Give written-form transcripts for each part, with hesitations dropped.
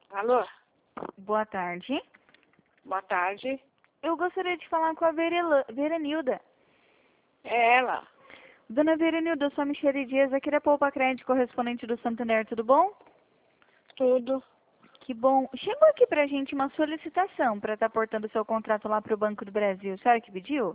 Alô, Boa tarde. boa tarde. Eu gostaria de falar com a Verenilda. É ela. Dona Verenilda, eu sou a Michele Dias, aqui da Poupa Crédito, correspondente do Santander, tudo bom? Tudo. Que bom. Chegou aqui pra gente uma solicitação para estar portando seu contrato lá para o Banco do Brasil. A senhora que pediu?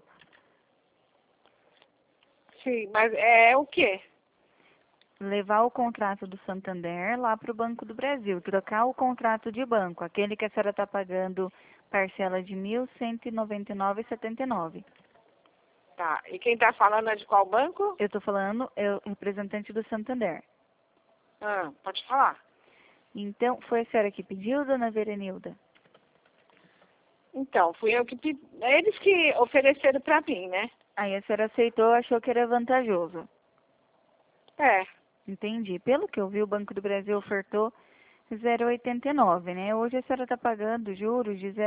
Sim, mas é o quê? Levar o contrato do Santander lá para o Banco do Brasil, trocar o contrato de banco, aquele que a senhora está pagando parcela de R$ 1.199,79. Tá. E quem tá falando é de qual banco? Eu estou falando, eu representante do Santander. Pode falar. Então, foi a senhora que pediu, dona Verenilda? Então, fui eu que pedi. Eles que ofereceram pra mim, né? Aí a senhora aceitou, achou que era vantajoso. É. Entendi. Pelo que eu vi, o Banco do Brasil ofertou 0,89, né? Hoje a senhora está pagando juros de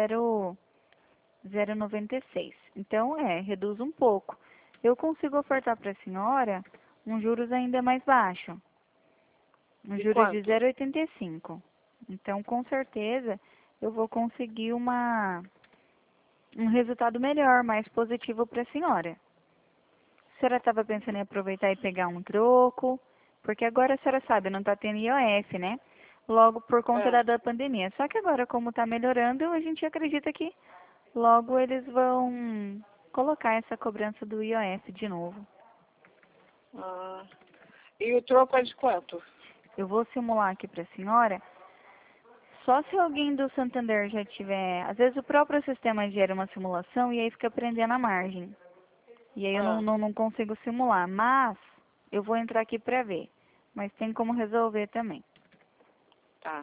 0,96. Então, reduz um pouco. Eu consigo ofertar para a senhora um juros ainda mais baixo. Um De juros de quanto? 0,85. Então, com certeza, eu vou conseguir um resultado melhor, mais positivo para a senhora. A senhora estava pensando em aproveitar e pegar um troco, porque agora a senhora sabe, não está tendo IOF, né? Logo por conta É. da pandemia. Só que agora, como está melhorando, a gente acredita que logo eles vão colocar essa cobrança do IOF de novo. Ah. E o troco é de quanto? Eu vou simular aqui para a senhora. Só se alguém do Santander já tiver. Às vezes o próprio sistema gera uma simulação e aí fica prendendo a margem. E aí eu Ah. não consigo simular. Mas eu vou entrar aqui para ver. Mas tem como resolver também. Tá.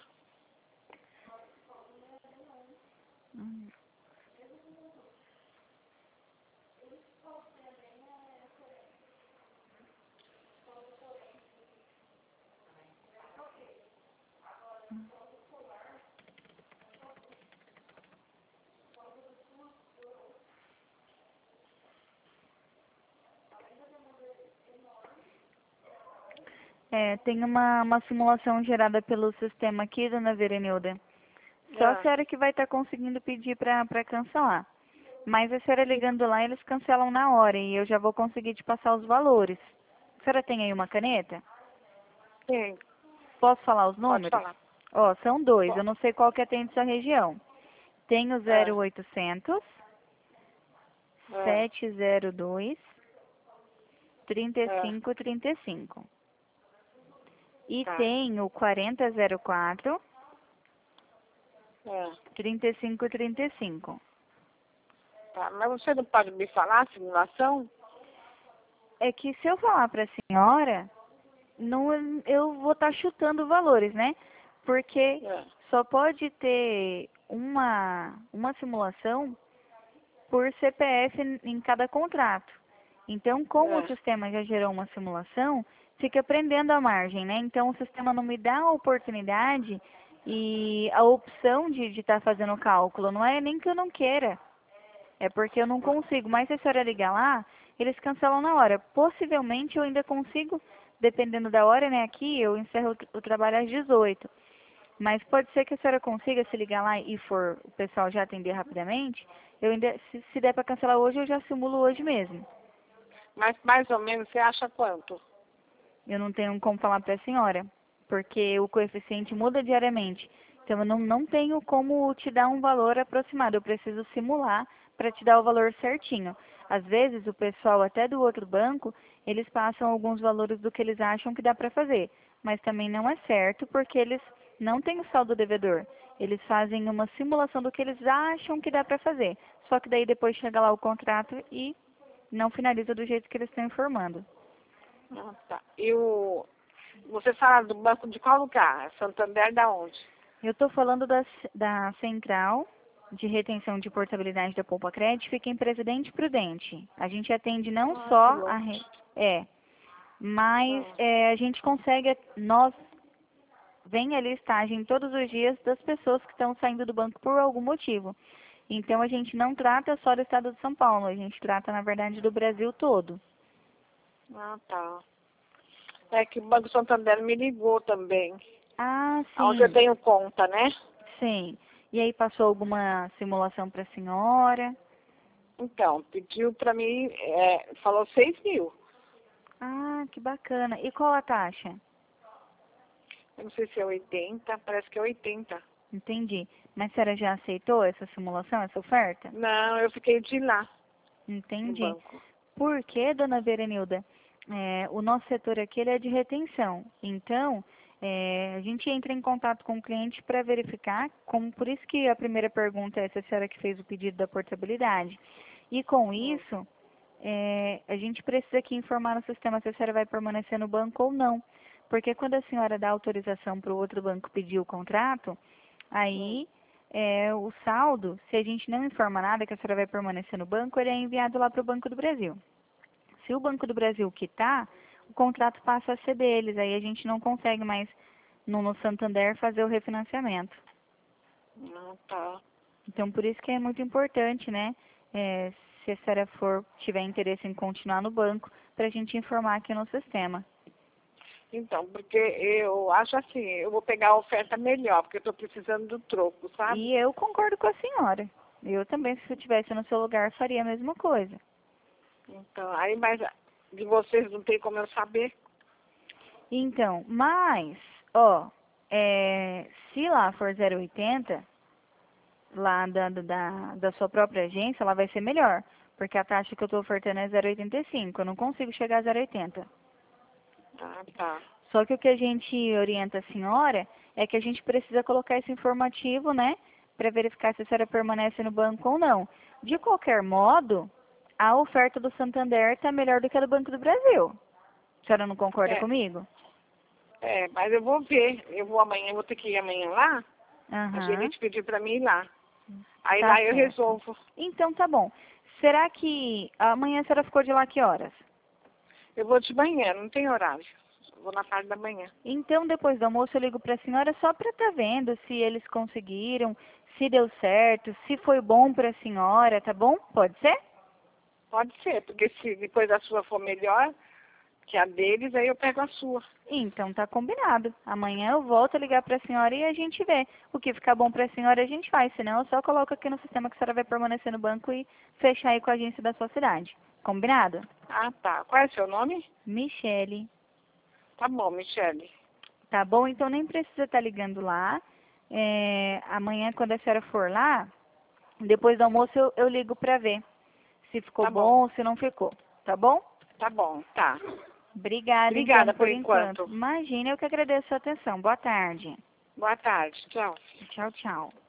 Tem uma simulação gerada pelo sistema aqui, dona Verenilda. Só a Ah. senhora que vai estar conseguindo pedir para cancelar. Mas a senhora E ligando lá, eles cancelam na hora e eu já vou conseguir te passar os valores. A senhora tem aí uma caneta? quem? Posso falar os Pode números? falar. Ó, são dois, eu Pode. não sei qual que atende sua região. Tem o Ah. 0800 Ah. 702 Ah. 3535. E Tá. tem o 4004 Ah. 3535. Tá. Mas você não pode me falar a simulação? É que se eu falar para a senhora, não, eu vou estar chutando valores, né? Porque Ah. só pode ter uma simulação por CPF em cada contrato. Então, como o Ah. sistema já gerou uma simulação, fica prendendo a margem, né? Então, o sistema não me dá a oportunidade e a opção de estar fazendo o cálculo. Não é nem que eu não queira, é porque eu não consigo. Mas se a senhora ligar lá, eles cancelam na hora. Possivelmente eu ainda consigo, dependendo da hora, né? Aqui eu encerro o trabalho às 18. Mas pode ser que a senhora consiga se ligar lá e for o pessoal já atender rapidamente. Eu ainda, se der para cancelar hoje, eu já simulo hoje mesmo. Mas mais ou menos você acha quanto? Eu não tenho como falar para a senhora, porque o coeficiente muda diariamente. Então eu não tenho como te dar um valor aproximado. Eu preciso simular para te dar o valor certinho. Às vezes o pessoal até do outro banco, eles passam alguns valores do que eles acham que dá para fazer, mas também não é certo porque eles não têm o saldo devedor. Eles fazem uma simulação do que eles acham que dá para fazer. Só que daí depois chega lá o contrato e não finaliza do jeito que eles estão informando. Ah, tá. E você fala do banco de qual lugar? Santander da onde? Eu estou falando da Central de Retenção de Portabilidade da Poupa Crédito, fica em Presidente Prudente. A gente atende não Ah, que só longe. mas Ah, a gente consegue, nós vem a listagem todos os dias das pessoas que estão saindo do banco por algum motivo. Então a gente não trata só do estado de São Paulo, a gente trata, na verdade, do Brasil todo. tá. É que o Banco Santander me ligou também. Ah, Onde eu sim. tenho conta, né? Sim. E aí passou alguma simulação para a senhora? Então, pediu para mim, falou 6.000. Ah, que bacana. E qual a taxa? Eu não sei se é 80, parece que é 80. Entendi. Mas a senhora já aceitou essa simulação, essa oferta? Não, eu fiquei de ir lá no Entendi. banco. Por que, dona Berenilda? O nosso setor aqui ele é de retenção. Então, a gente entra em contato com o cliente para verificar, por isso que a primeira pergunta é se a senhora que fez o pedido da portabilidade. E com isso, a gente precisa aqui informar no sistema se a senhora vai permanecer no banco ou não. Porque quando a senhora dá autorização para o outro banco pedir o contrato, aí o saldo, se a gente não informa nada que a senhora vai permanecer no banco, ele é enviado lá para o Banco do Brasil. Se o Banco do Brasil quitar, o contrato passa a ser deles, aí a gente não consegue mais no Santander fazer o refinanciamento. Não, tá. Então, por isso que é muito importante, né? Se a senhora tiver interesse em continuar no banco, para a gente informar aqui no sistema. Então, porque eu acho assim, eu vou pegar a oferta melhor, porque eu estou precisando do troco, sabe? E eu concordo com a senhora. Eu também, se eu estivesse no seu lugar, faria a mesma coisa. Então, aí, mas de vocês não tem como eu saber? Então, mas, se lá for 0,80, lá da sua própria agência, ela vai ser melhor. Porque a taxa que eu estou ofertando é 0,85. Eu não consigo chegar a 0,80. Ah, tá. Só que o que a gente orienta a senhora é que a gente precisa colocar esse informativo, né? Para verificar se a senhora permanece no banco ou não. De qualquer modo, a oferta do Santander está melhor do que a do Banco do Brasil. A senhora não concorda É, comigo? mas eu vou ver. Eu vou amanhã, vou ter que ir amanhã lá. A Aham, gerente pediu para mim ir lá. Aí tá lá eu certo. resolvo. Então tá bom. Será que amanhã a senhora ficou de lá que horas? Eu vou de manhã, não tem horário. Eu vou na parte da manhã. Então, depois do almoço, eu ligo para a senhora só para estar vendo se eles conseguiram, se deu certo, se foi bom para a senhora, tá bom? Pode ser? Pode ser, porque se depois a sua for melhor que a deles, aí eu pego a sua. Então, tá combinado. Amanhã eu volto a ligar para a senhora e a gente vê. O que ficar bom para a senhora a gente faz, senão eu só coloco aqui no sistema que a senhora vai permanecer no banco e fechar aí com a agência da sua cidade. Combinado? Ah, tá. Qual é o seu nome? Michele. Tá bom, Michele. Tá bom? Então nem precisa estar ligando lá. Amanhã, quando a senhora for lá, depois do almoço eu ligo para ver se ficou Tá bom. bom, se não ficou. Tá bom? Tá bom, tá. Obrigada, então, Obrigada por por enquanto. enquanto. Imagina, eu que agradeço a sua atenção. Boa tarde. Boa tarde. Tchau. Tchau, tchau.